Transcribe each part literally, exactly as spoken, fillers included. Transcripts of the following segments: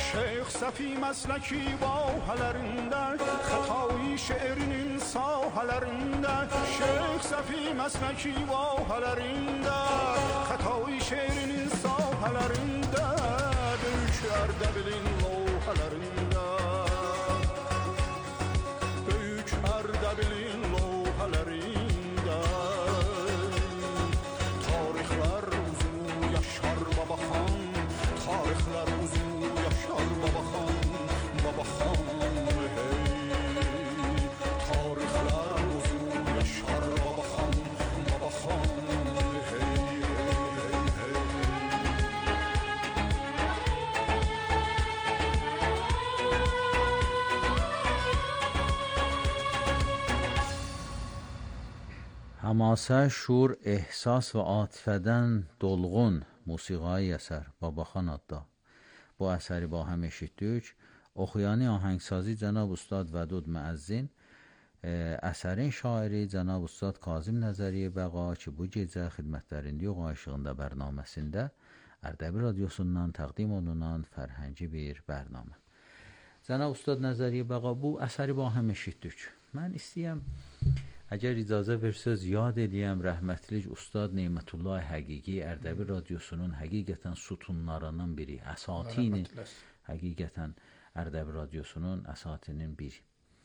Şeyh Safi mesleki vahalarında, Xatayı şehrinin sahalarında. Şeyh Safi mesleki vahalarında, Xatayı şehrinin sahalarında. Büyük Erdebil'in lohalarında, Büyük Erdebil'in lohalarında. Tarihler uzun yaşar babaxan, tarihler uzun yaşar babaxan, babaxan hey. Tarihler uzun yaşar babaxan, babaxan hey, hey, hey, hey. Həmasə, şur, ehsas və atifədən dolğun musiqai əsər Babaxan adda. Bu əsəri ba həm eşitdik. Oxuyanı ahəngsazi Cənab Ustad Vədud Müəzzin, e, əsərin şairi Cənab Ustad Kazım Nəzəriyə Bəqa ki, bu gecə xidmətlərində yox aşığında bərnaməsində Ərdəbil radiosundan təqdim olunan fərhəngi bir bərnamə. Cənab Ustad Nəzəriyə Bəqa, bu əsəri ba həm eşitdik. Mən istəyəm, əgər icazə versəz, yad edəyəm rəhmətlik Ustad Neymətullah Həqiqi Ərdəbil radiosunun həqiqətən sütunlarının biri, əsatini, həqiqətən Ərdəbil radiosunun əsatinin biri.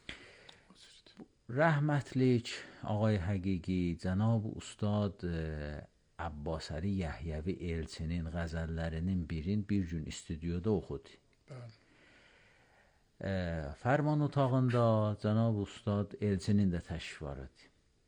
Rəhmətlik Ağay Həqiqi, Cənab Ustad Abbasəli Yəhyəvi Elçinin qəzəllərinin birin bir gün istüdyoda oxudu. Bəli. Fərman otağında Cənab Ustad Elçinin də təşrif var idi.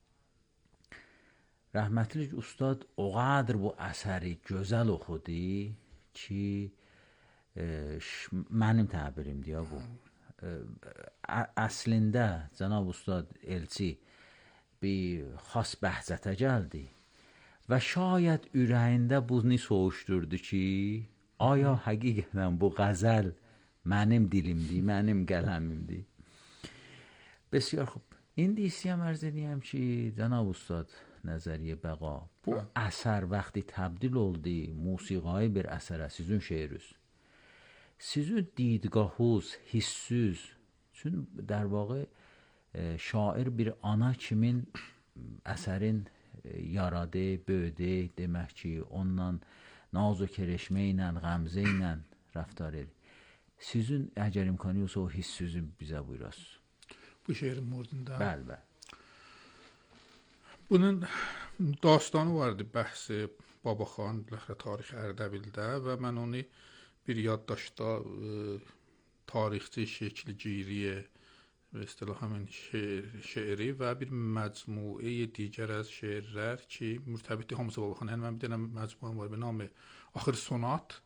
Rəhmətlik Ustad o qədər bu əsəri gözəl oxudu ki, e, mənim təbirimdir ya bu. E, əslində Cənab Ustad Elçi bir xas bəhzətə gəldi və şayət ürəyində bunu soğuşdurdu ki, aya həqiqətən bu qəzəl mənim dilimdir, mənim qələmimdir. Bəsiyar xub. İndi istəyəm ərz edəyəm ki, Cənab Ustad Nəzəriyə Bəqa, bu əsər vaxtı təbdil oldu, musiqai bir əsərə, sizin şeiriz. Sizin didgahuz, hissüz, çünki در واقع şair bir ana kimin əsərin yaradı, böyüdü, demək ki, onunla naz و kerişmə ilə, qəmzə ilə rəftar edir. Sizin əgər imkanı yoxsa o hissüzü bizə buyurasınız. Bu şeirin murdunda. Bəli, bəli. Bunun dastanı vardı, bəhsi Babaxan tarix Ərdəbildə və mən onu bir yaddaşda e, tarixçi şəkilgiriyə və istilah həmin şeir, şeiri və bir məcmuə digər az şeirlər ki, mürtəbitdir hamısı Babaxan. Yəni mən bir dənə məcmuəm var, bir namı Axır Sonat.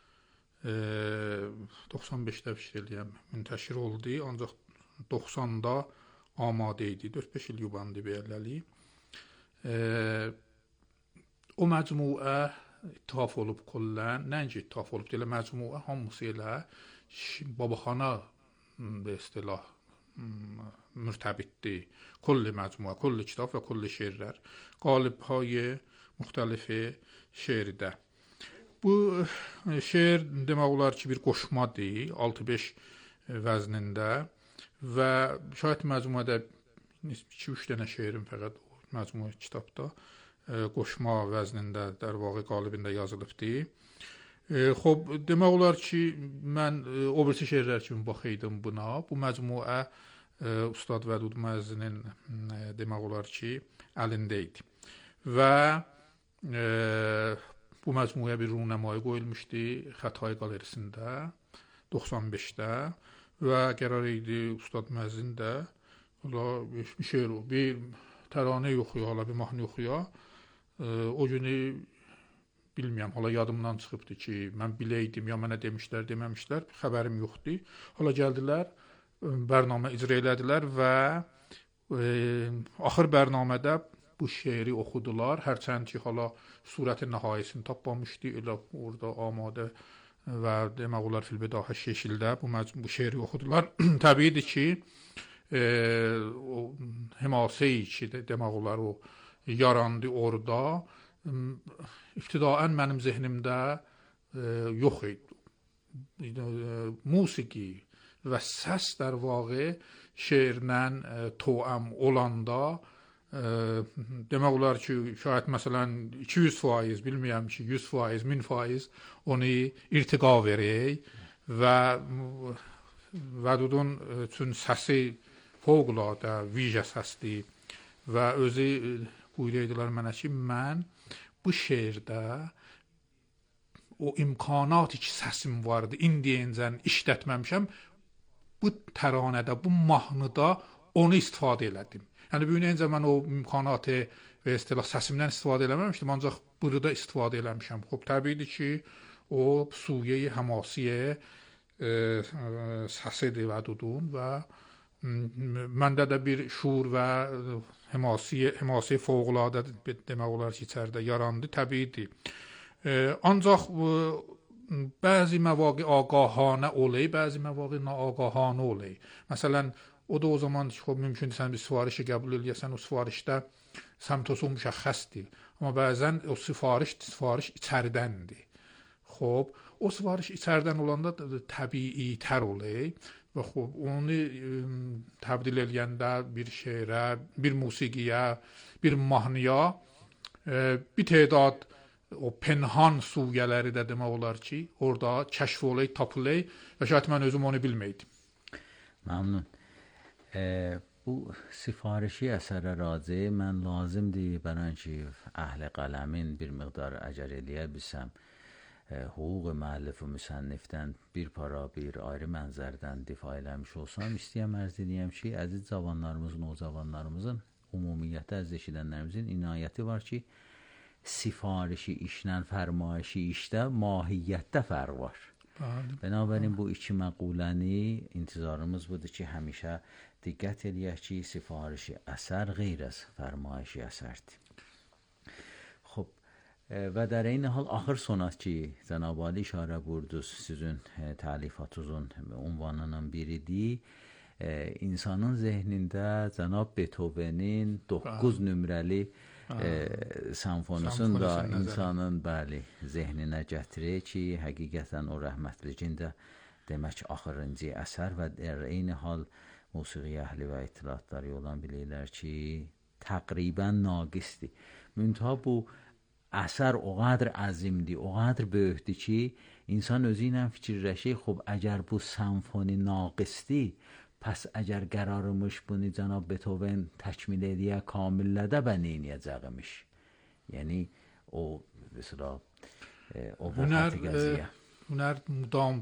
doxsan beşdə fikirləyəm, müntəşir oldu, ancaq doxsanda amadə idi, dörd beş il yubandı bəyərləli. E, o məcmuə ithaf olub kollən, nəinki ithaf olub, deyilə məcmuə hamısı elə Babaxana bir istilah mürtəbitdir. Kulli məcmuə, kulli kitab və kulli şeirlər, qalibهای müxtəlifi şeirdə. Bu şeir demək olar ki, bir qoşmadır, altı beş vəznində və şayət məcmuədə iki üç dənə şeirin fəqət məcmuə kitabda qoşma vəznində, در واقع qalibində yazılıbdır. Xob, demək olar ki, mən o birisi şeirlər kimi baxıydım buna. Bu məcmuə Ustad Vədud Müəzzinin demək olar ki, əlində idi. Və e, bu məcmuəyə bir runəmayı qoyulmuşdu Xətai qalerisində doxsan beşdə və qərar idi Ustad Müəzzin də bir şeir, bir təranə yoxuya, hala bir mahnı yoxuya. E, o günü bilmirəm, hala yadımdan çıxıbdı ki, mən biləydim, ya mənə demişlər, deməmişlər, xəbərim yoxdur. Hala gəldilər, bərnamə icra elədilər və e, axır bərnamədə bu şeiri oxudular. Hərçənd ki, hala surətin nəhayəsini tapmamışdı, elə orada amadə və demək olar filbidahə şəkildə bu, bu şeiri oxudular. Təbiidir ki, e, o həmasəyi ki, demək olar o yarandı orada, ibtidaən mənim zehnimdə e, yox idi. musiqi və səs در واقع şeirlə توأم olanda demək olar ki, şayət məsələn iki yüz faiz, bilmirəm ki, yüz faiz, min faiz onu irtiqa verək və Vədudun üçün səsi fövqəladə vicə səsdir və özü buyurdular mənə ki, mən bu şeirdə o imkanatı ki, səsim vardı, indiyəcən işlətməmişəm, bu təranədə, bu mahnıda onu istifadə elədim. Yəni, büyünəyincə mən o imkanatı və istilah səsimdən istifadə eləməmişdim, ancaq burada istifadə eləmişəm. Xub, təbiidir ki, o suyeyi həmasiyə səsidir Vədudun və məndə də bir şuur və həmasiyə, həmasiyə fövqəladə demək olar ki, içəridə yarandı, təbiidir. Ancaq bəzi məvaqi ağahanə olay, bəzi məvaqi naağahanə olay. Məsələn, o da o zaman xub mümkündür sən bir sifarişi qəbul eləyəsən, o sifarişdə səmtosu müşəxxəsdir. Amma bəzən o sifariş, sifariş içəridəndir. Xub, o sifariş içəridən olanda təbii tər olay və xub, onu təbdil eləyəndə bir şeirə, bir musiqiyə, bir mahnıya bir tədad o penhan suyələri də demək olar ki, orada kəşf olay, tapılay və şayət mən özüm onu bilməydim. ممنون. bu sifarişi əsərə raci mən lazımdır برای اینکه اهل قلمین bir miqdar əcər eləyə bilsəm hüquq müəllif və müsənnifdən bir para bir ayrı mənzərdən difa eləmiş olsam, istəyəm ərz edəyəm ki, əziz cavanlarımızın, o cavanlarımızın, ümumiyyətə əziz eşidənlərimizin inayəti var ki, sifarişi işlə fərmayişi işdə mahiyyətdə fərq var. Binabərin bu iki məquləni intizarımız budur ki, həmişə diqqət eləyək ki, sifarişi əsər qeyr az fərmayişi əsərdir. خب و در این حال آخر سنت ki Cənab Ali işarə buyurdunuz sizin təlifatınızın ünvanının biridir. İnsanın zehnində Cənab Beethovenin doqquz nömrəli samfonusun da insanın bəli zehninə gətirir ki, həqiqətən o rəhmətlikin də demək axırıncı əsər və در این حال musiqi əhli və itilafları olan bilirlər ki, təqribən naqisdir. Müntəha bu əsər o qədər əzimdir, o qədər böyükdür ki, insan özü ilə fikirləşir, xub, əgər bu samfoni naqisdir, pəs əgər qərarımış bunu Cənab Beethoven təkmil ediyə, kamillədə bə neyniyəcəqimiş. Yəni, o, mesela, o vaxtı qəziyə. Hünər mudam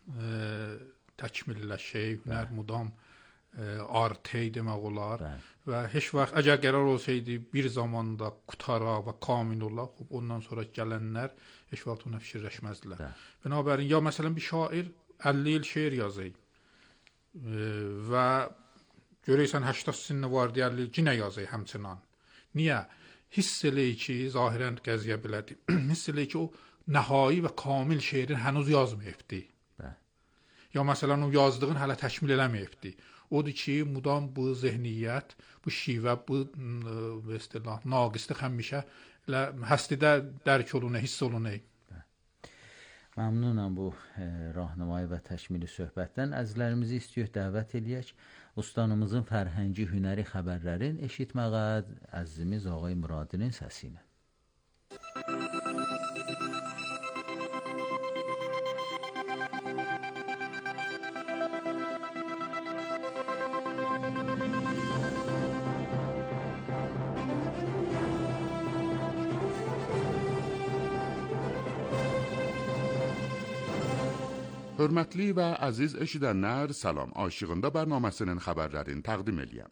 təkmilləşək, hünər mudam artıy demək olar və heç vaxt əgər qərar olsaydı bir zamanda qutara və kamil olar, ondan sonra gələnlər heç vaxt ona fikirləşməzdilər. Binabərin, ya məsələn bir şair əlli il şeir yazır və görəysən həştad sinni var deyərli, cinə yazır həmçinan. Niyə? Hiss eləyir ki, zahirən qəziyə belədir. Hiss eləyir ki, o nəhai və kamil şeirin hənuz yazmayıbdır. Ya məsələn, o yazdığın hələ təkmil eləməyibdir. Odur ki, mudam bu zehniyyət, bu şivə, bu istilah, naqislik həmişə həstidə dərk olunur, hiss olunur. Məmnunam bu rahnamai və təkmili söhbətdən. Əzizlərimizi istəyək dəvət eləyək. Ustanımızın fərhəngi hünəri xəbərlərin eşitməyə əzizimiz Ağay Muradinin səsinə. Hörmətli və əziz eşidənlər, salam. Aşığında bərnaməsinin xəbərlərini təqdim eləyəm.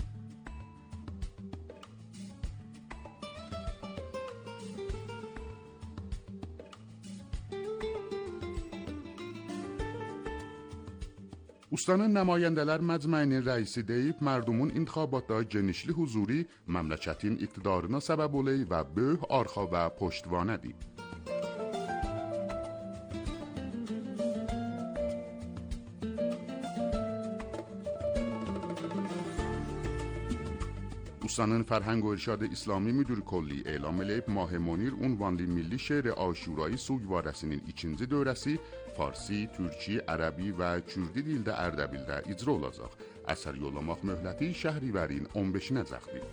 Ustanın Nəmayəndələr Məcməyinin rəisi deyib, mərdumun intiqabatda genişli huzuri məmləkətin iqtidarına səbəb olay və böyük arxa və poştvanədir. Ustanın Fərhəng و İrşad İslami Müdür Kolli elam eləyib, Mah Monir ünvanlı Milli Şeir Aşurayı Suyvarəsinin ikinci dövrəsi Farsi, Türkçe, Ərəbi və Kürdi dildə Ərdəbildə icra olacaq. Əsər yollamaq möhləti şəhrivarin on beşinəcəkdir.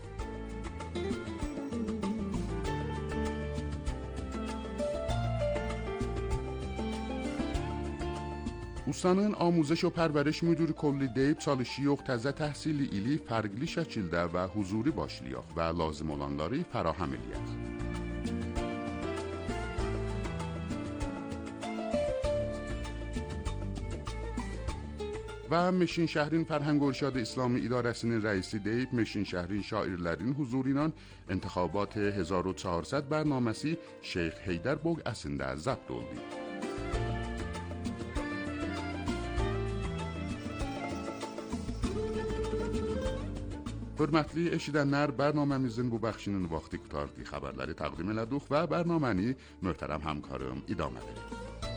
Ustanın Amuzəş və Pərvəriş Müdiri Kolli deyib çalışıyıq təzə təhsili ili fərqli şəkildə və huzuri başlayaq və lazım olanları fərahem eləyək. Və Meşin şəhrin Fərhəng Orşad İslami İdarəsinin rəisi deyib Meşin şəhrin şairlərin huzuru ilə İntixabat هزار و چهارصد bərnaməsi Şeyx Heydər Boğəsində zəbt oldu. Hörmətli eşidənlər, bərnaməmizin bu bəxşinin vaxtı qutardı. Xəbərləri təqdim elədik və bərnaməni möhtərəm həmkarım idamə verir.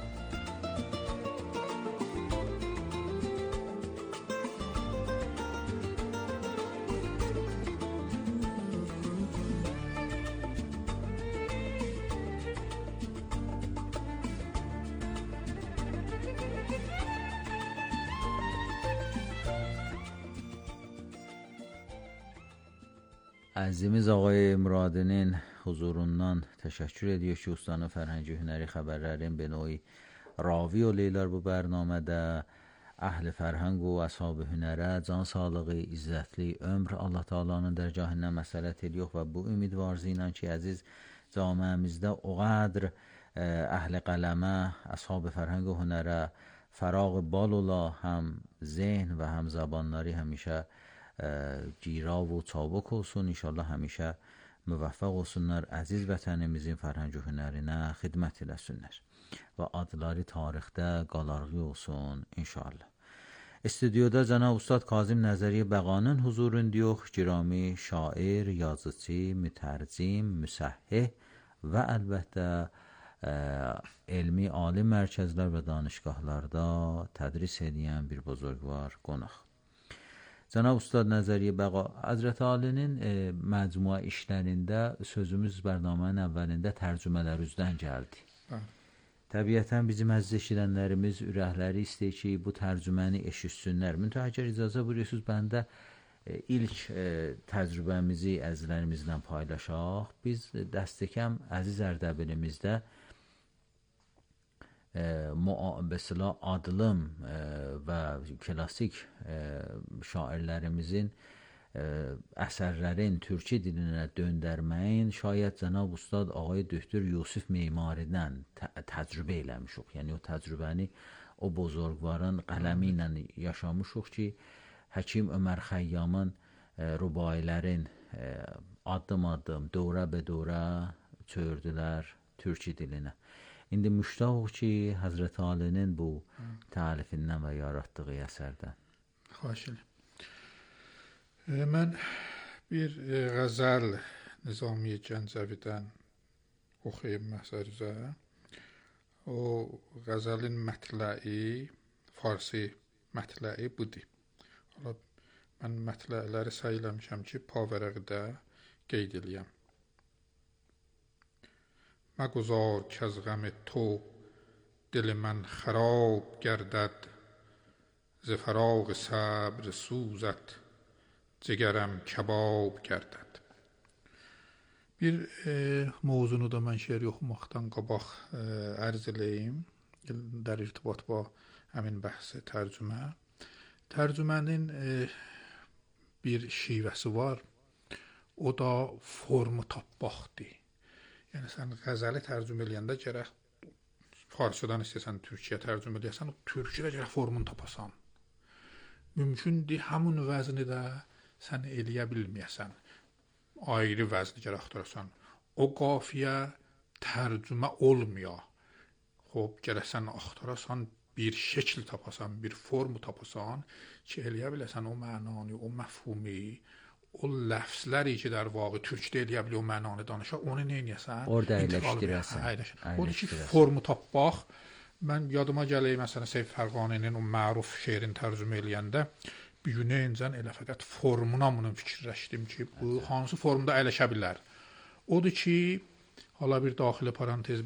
Əzimiz ağay Muradinin huzurundan təşəkkür ediyor ki, ustanın fərhəngi hünəri xəbərlərin benoyi ravi oleylər bu bərnamədə. Əhl-i fərhəng و əshab hünərə can sağlığı, izzətli ömr Allah Taala'nın dərgahından məsələt ediyor və bu ümidvarzi ilə ki, əziz camiəmizdə o qədr əhl-i qələmə, əshab fərhəng و hünərə fəraq bal ola, həm zehn və həm zabanları həmişə گیرا و çabuk olsun, inşallah həmişə müvəffəq olsunlar, əziz vətənimizin fərhəng hünərinə xidmət eləsinlər və adları tarixdə qalarğı olsun inşallah. استودیوda Cənab Ustad Kazım Nəzəri Bəqanın huzurundayıq. Girami şair, yazıcı, mütərcim, müsəhhih və əlbəttə elmi ali mərkəzlər və danışgahlarda tədris edən bir buzurgvar qonaq. Cənab Ustad Nəzəri Bəqa Həzrət Alinin e, məcmua işlərində sözümüz bərnamənin əvvəlində tərcümələr üzdən gəldi. Hə. Təbiətən bizim əziz eşidənlərimiz ürəkləri istəyir ki, bu tərcüməni eşitsünlər. Müntəhə əgər icazə buyurursunuz, bəndə e, ilk e, təcrübəmizi əzizlərimizlə paylaşaq. Biz dəstəkəm əziz Ərdəbilimizdə mesela adlım və klasik şairlərimizin əsərlərin türkçe dilinə döndərməyin şayət Cənab Ustad Ağay Döktür Yusuf Memaridən təcrübə eləmişik. Yəni o təcrübəni o bozorgvarın qələmi ilə yaşamışıq ki, Həkim Ömər Xəyyamın rübailərin addım-addım, dövrə be dövrə çördülər türkçe dilinə. İndi müştaq ki, Həzrət Alinin bu təalifindən və yaratdığı əsərdən. Xahiş edirəm. Mən bir qəzəl Nizami Gəncəvidən oxuyum məsərizə. O qəzəlin mətləyi, farsi mətləyi budur. Mən mətlələri sayılamışam ki, pavərəqdə qeyd eləyəm. مگذار که از غم تو دل من خراب گردد ز فراق صبر سوزت جگرم kebab گردد. Bir e, mövzunu da mən şeir oxumaqdan qabaq e, ərz eləyim, dar irtibat با həmin bəhs tərcümə. Tərcümənin e, bir şivəsi var, o da formu tapmaqdır. Yəni sən qəzəli tərcümə eləyəndə gərək Farsıdan istəsən Türkçəyə tərcümə eləyəsən, Türkçədə gərək formunu tapasan. Mümkündür həmin vəzni də sən eləyə bilməyəsən. Ayrı vəzni gərək axtarasan. O qafiyə tərcümə olmuyor. Xob, gərək sən axtarasan, bir şəkil tapasan, bir formu tapasan ki, eləyə biləsən o mənanı, o məfhumi, o ləfsləri ki, در واقع türkçə eləyə bilir o mənanı danışa, onu nə edəsən? Orada əyləşdirəsən. O da ki, formu tapmaq. Mən yadıma gələk, məsələn, Seyf Fərqaninin o məruf şeirin tərcümə eləyəndə bir günə incən elə fəqət formuna bunu fikirləşdim ki, bu hansı formda əyləşə bilər? Odur ki, hala bir daxili parantez bir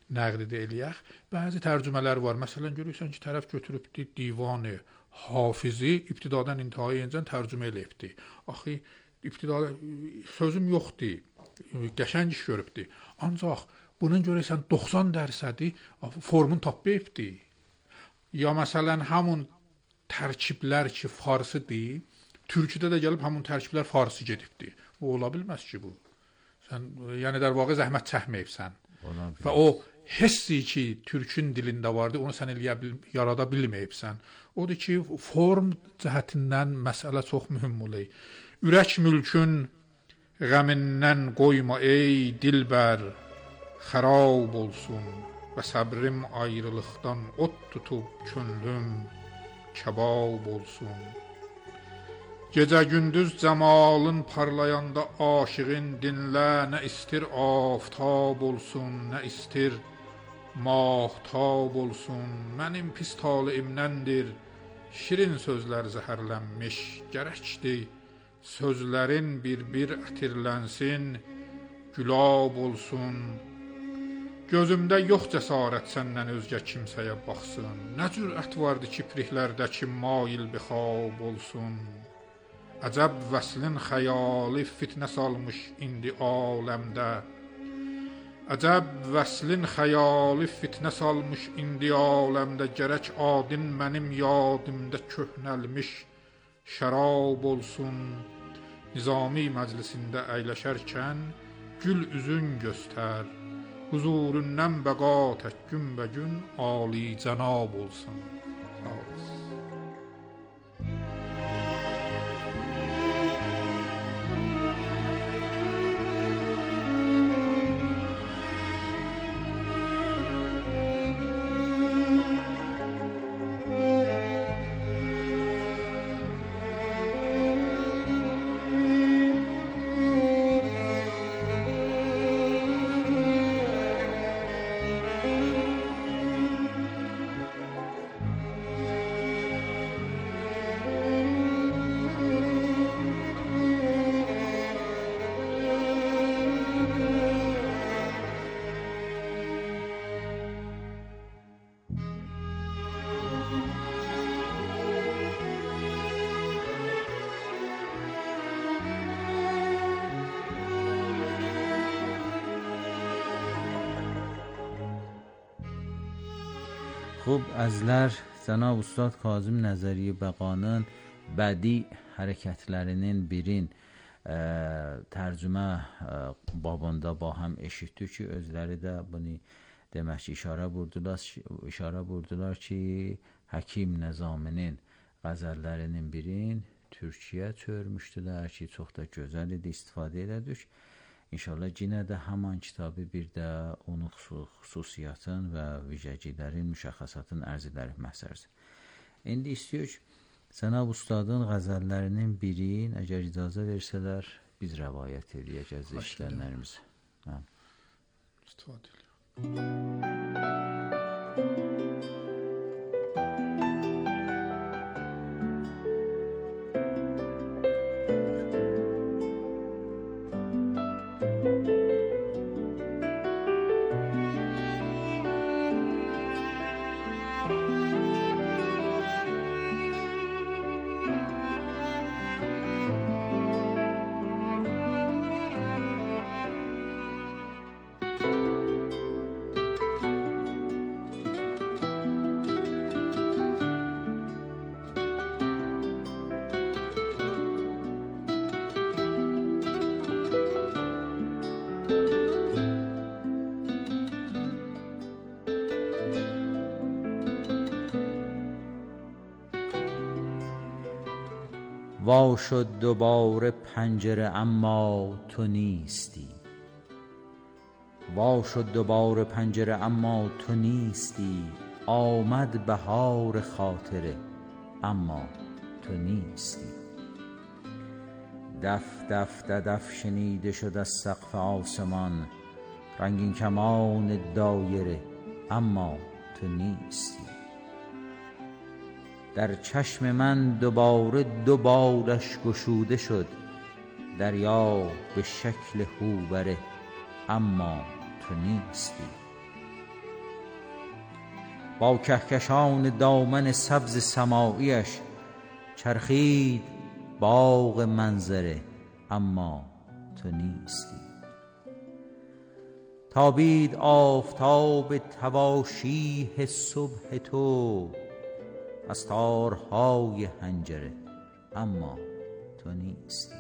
nəqd eləyək. Bəzi tərcümələr var. Məsələn, görürsən ki, tərəf götürübdü Divan-ı Hafizi ibtidadan intihayıncan tərcümə eləyibdi. Axı ibtidada sözüm yoxdur. Qəşəng iş görübdü. Ancaq bunun görürsən doxsan dərədi formunu tapmayıbdı. Ya məsələn, həmin tərkiblər ki, farsıdır, türküdə də gəlib həmin tərkiblər farsı gedibdi. Bu ola bilməz ki, bu. Sən yəni در واقع zəhmət çəkməyibsən. Və o hissi ki, türkün dilində vardı, onu sən eləyə bil, yarada bilməyibsən. Odur ki, form cəhətindən məsələ çox mühüm olur. Ürək mülkün qəmindən qoyma ey dilbər, xarab olsun və səbrim ayrılıqdan ot tutub könlüm kebab olsun. Gecə gündüz cəmalın parlayanda aşığın dinlə, nə istir aftab olsun, nə istir mahtab olsun. Mənim pis taleyimdəndir şirin sözlər zəhərlənmiş, gərəkdir sözlərin bir-bir ətirlənsin, gülab olsun. Gözümdə yox cəsarət səndən özgə kimsəyə baxsın. Nə cürət vardı kipriklərdəki mail bixab olsun. Əcəb vəslin xəyali fitnə salmış indi aləmdə. Əcəb vəslin xəyali fitnə salmış indi aləmdə. Gərək adin mənim yadımda köhnəlmiş şərab olsun. Nizami məclisində əyləşərkən gül üzün göstər. Huzurundan bəqa tək gün bə gün ali cənab olsun. Sağ olasın. خب azlər Cənab Ustad Kazım Nəzəri Bəqanın bədii hərəkətlərinin birin ə, tərcümə ə, babında ba həm eşitdik ki, özləri də bunu demək ki, işarə vurdular, işarə vurdular ki, Həkim Nəzaminin qəzəllərinin birin Türkiyə çörmüşdülər ki, çox da gözəl idi, istifadə elədik. İnşallah yenə də həman kitabı bir də onun xüsusiyyətin və vicəcilərin, müşəxəsatın ərziləri məhsərdir. İndi istəyirik Cənab Ustadın qəzəllərinin birin, əgər icazə versələr, biz rəvayət edəyəcəz işlənlərimizi. Hə. İstifadə edəyək. وا شد دوباره پنجره اما تو نیستی. وا شد دوباره پنجره اما تو نیستی. آمد بهار خاطره اما تو نیستی. دف دف دف شنیده شد از سقف آسمان، رنگین کمان دایره اما تو نیستی. در چشم من دوباره دو بالش گشوده شد، دریا به شکل هوبره اما تو نیستی. با کهکشان دامن سبز سماییش چرخید باغ منظره، اما تو نیستی. تابید آفتاب تواشیح صبح تو از تارهای حنجره، اما تو نیستی.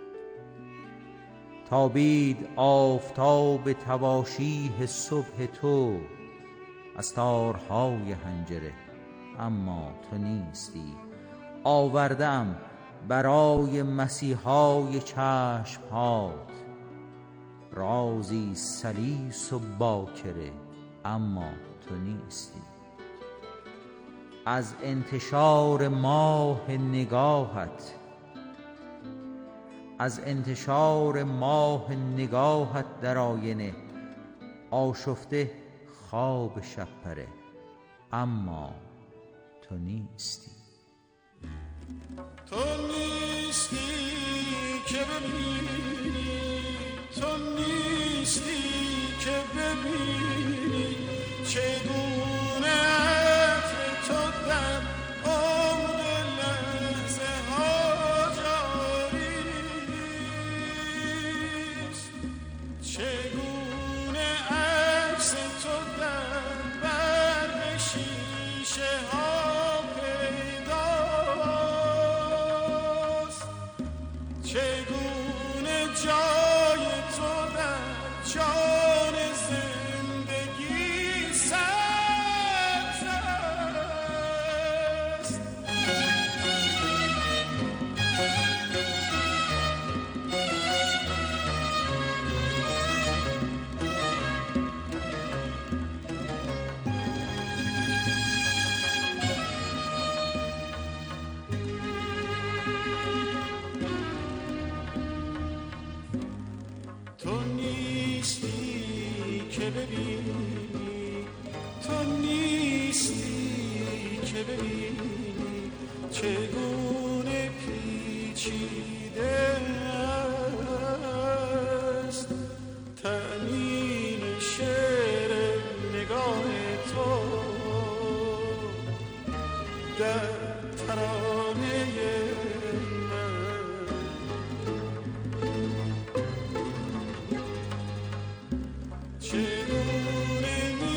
تابید آفتاب تواشیح صبح تو از تارهای حنجره، اما تو نیستی. آوردم برای مسیحای چشمهات رازی سلیس و باکره، اما تو نیستی. از انتشار ماه نگاهت از انتشار ماه نگاهت در آینه آشفته خواب شب پره، اما تو نیستی. تو نیستی که ببینی، تو نیستی که ببینی چگونه عطر تو در عمر لحظه ها جاریست، چگونه عکس تو در برق شیشه ها پیداست، چگونه جای تو در جان زندگی سبز است. تو نیستی که ببینی، تو نیستی که ببینی چگونه پیچیده است تأمین شعر نگاه تو در ترانه چگونه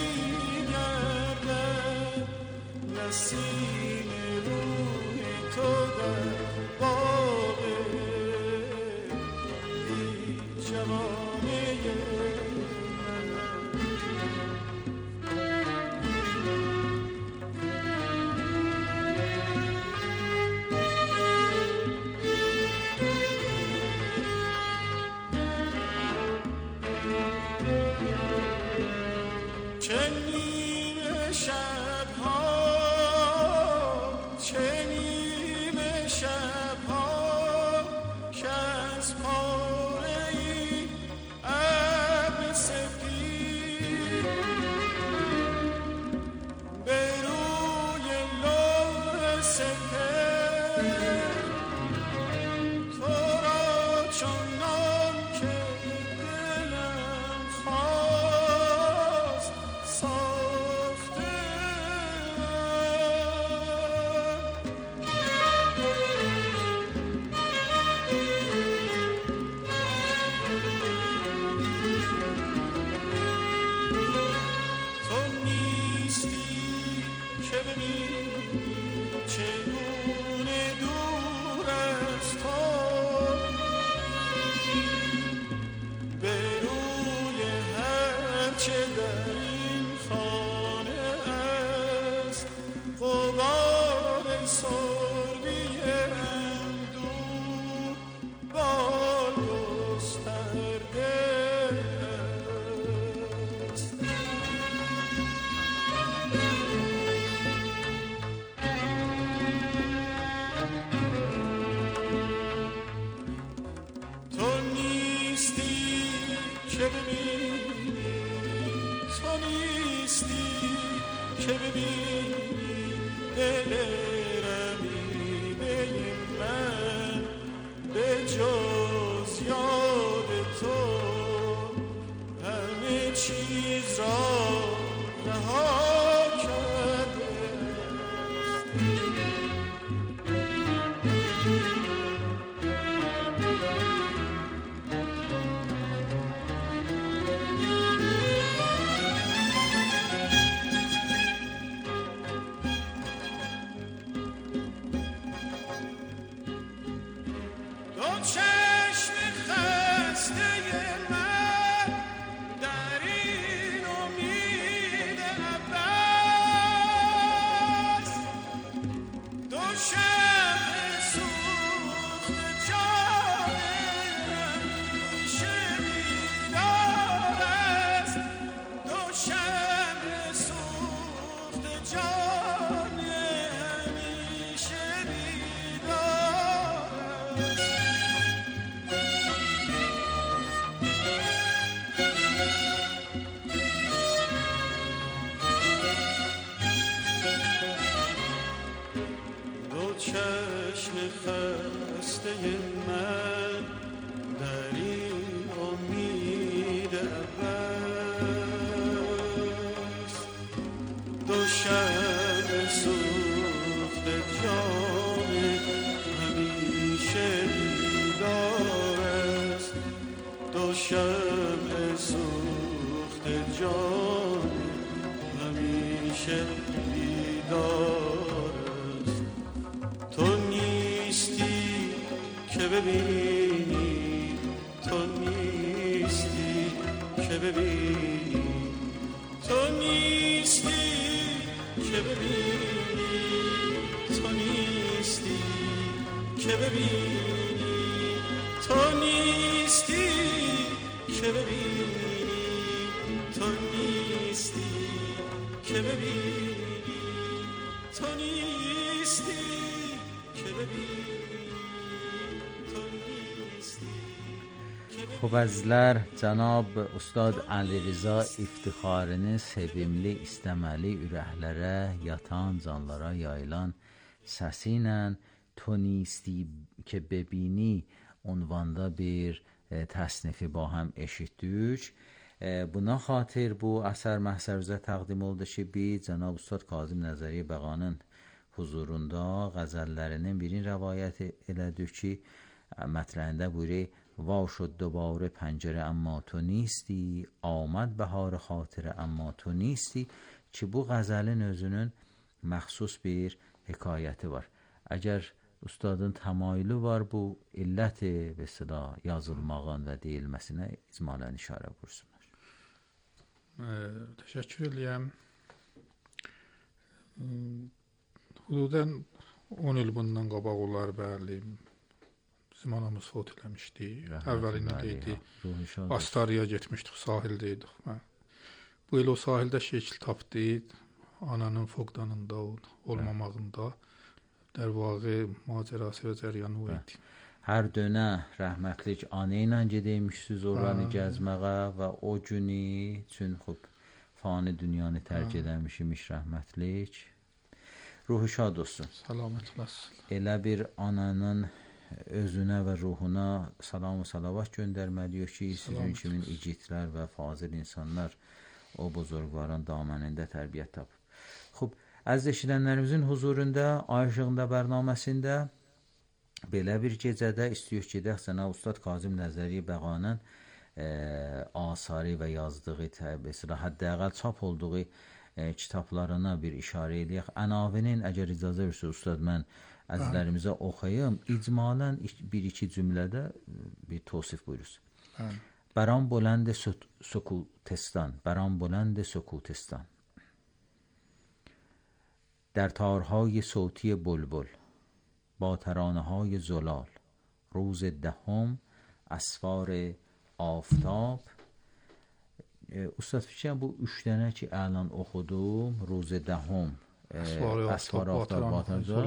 می‌گردد نسیم روی تو در باغ بی جوانه چه نیمه شب‌ها، چه نیمه شب‌ها که از پاره‌ای ابر سفید به روی لوح سپهر تو را چنان که دلم خواست ساخته. تو نیستی که ببینی چگونه دور از تو به روی هر چه در این خانه است غبار سربی اندوه بال گسترده است. تو نیستی که ببینی، تو نیستی که ببینی دل رمیده من به جز یاد تو همه چیز را رها کرد. خب azlar cənab Ustad Ali Rza İftixarını sevimli istəməli ürəklərə, yatan canlara yayılan səsi ilə تو نیستی که ببینی عنvanda bir e, təsnifi با هم eşitdik. E, buna xatir bu əsər məhsərimizə təqdim oldu ki, biz Cənab Ustad Kazım Nəzəri Bəqanın huzurunda qəzəllərinin birini rəvayət elədik ki, mətləğində buyuruyor: وا شد دوباره پنجره اما تو نیستی، آمد بهار خاطره اما تو نیستی ki bu qəzəlin özünün məxsus bir hekayəti var. Əgər ustadın təmayülü var bu illəti və sıra yazılmağın və deyilməsinə icmalən işarə buyursunlar. Təşəkkür edirəm. Hududən on il bundan qabaq olar bəli. Bizim anamız fot eləmişdi. Əvvəlinə deydi. Astariya getmişdik, sahildəydik. Bu il o sahildə şəkil tapdı. Ananın foqdanında olmamağında در واقع ماجرası və cəryanı o idi. Hər dönə rəhmətlik anə ilə gedəymişsiniz oranı gəzməyə və o günü üçün xub fani dünyanı tərk edəmişmiş rəhmətlik. Ruhu şad olsun. Salamət olasın. Elə bir ananın özünə və ruhuna salam və salavat göndərməliyik ki, sizin kimin igidlər və fazil insanlar o buzurgvarın damanında tərbiyyət tapıb. Xub, əziz eşidənlərimizin huzurunda Ayşığında bərnaməsində belə bir gecədə istəyək gedək Cənab Ustad Kazım Nəzəri Bəqanın e, asarı və yazdığı təbəssirə həddəqəl çap olduğu e, kitablarına bir işarə edək. Ənavinin əgər icazə verirsə Ustad mən əzizlərimizə oxuyum, icmalən bir-iki cümlədə bir tosif buyursun. برام بلند سکوتستان برام بلند سکوتستان در تارهای صوتی بلبل با ترانه‌های زلال روز دهم اسفار آفتاب. استاد فیچم bu üç dənə ki əlan oxudum, روز دهم اسفار آفتاب با ترانه‌های زلال